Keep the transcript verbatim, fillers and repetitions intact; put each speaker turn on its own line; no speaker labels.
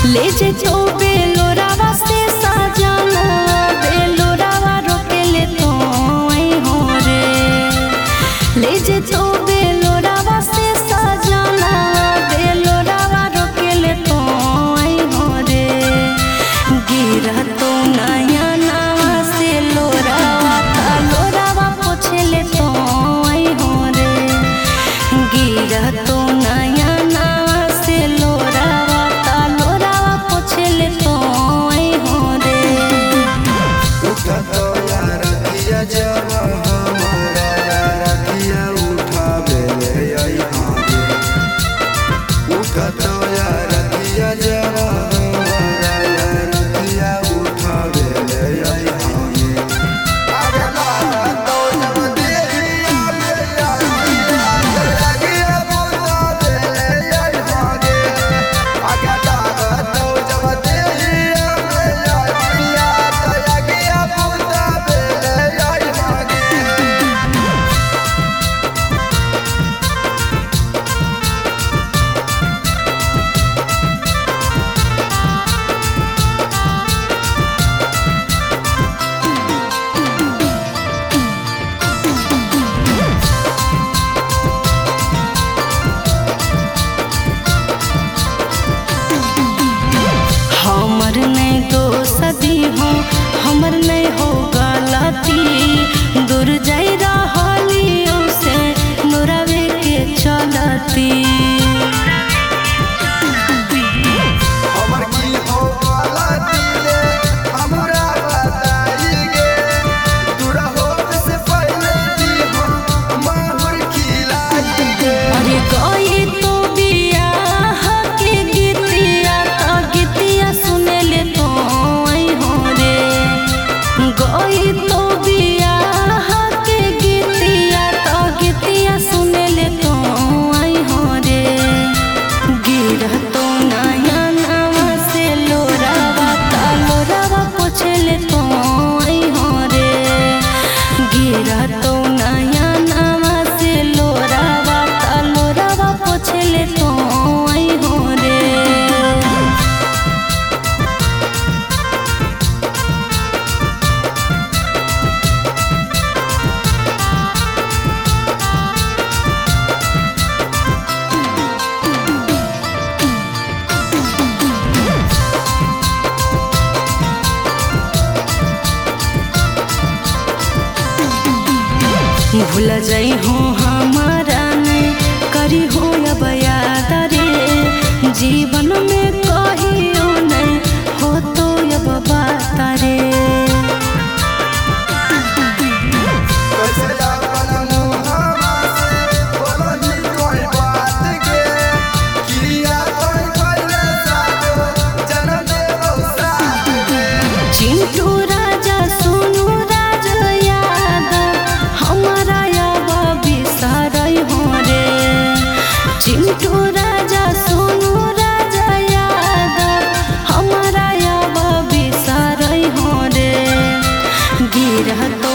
ले जे तो बेलोरावा से सजना बेलोरावा रोके ले तो आई हो रे। ले जे तो बेलोरावा से सजना बेलोरावा रोके ले तो आई हो रे। गिरा तो नया नावा से लोरावा का लोरावा पोछे ले तो आई हो रे। गिरा तो नया नावा से लोरावा का लोरावा पोछे ले तो आई हो रे।
उठा तो यार किया जब हमारा यार किया उठा बेले आई हागे। उठा तो यार किया जब हमारा यार किया उठा बेले आई हागे। आगे लागा तो जब देखिया मेरा किया किया उठा बेले आई हागे। आगे लागा तो जब देखिया मेरा किया किया उठा बेले आई हागे।
हमर नहीं दोस्ती हो हमर नहीं हो गलती। दूर जाई रहलियों से नोरावे के चलती।
हमर की हो गलती रे हमरा बताई गे। दूर होने से पहले दी हम माहुर खिलाई गे।
अरे गई तो बियाह के गीतिया तो गीतिया सुने ले तो आई हो रे। गई तो बियाह के गीतिया तो गीतिया सुने ले तो आई हो रे। गिरा तो नया नावा से लोरावा का लोरावा पोछे ले तो आई हो रे। गिरा तो नया नावा से लोरावा का लोरावा पोछे ले तो आई हो रे। भूल जाई हो हमारा नहीं करी हो अब याद रे। जीवन में कहियो नहीं हो तो अब बात रे।
कैसे अपन मुहावा से बोलनी कोई बात के। किया कोई पहले साथ जन्म देवो साथ में।
चिंटू राजा सुनु राजा याद हमारा अब बिसरई हो रे। चिंटू राजा सुनु राजा याद हमारा अब बिसरई हो रे। गिरा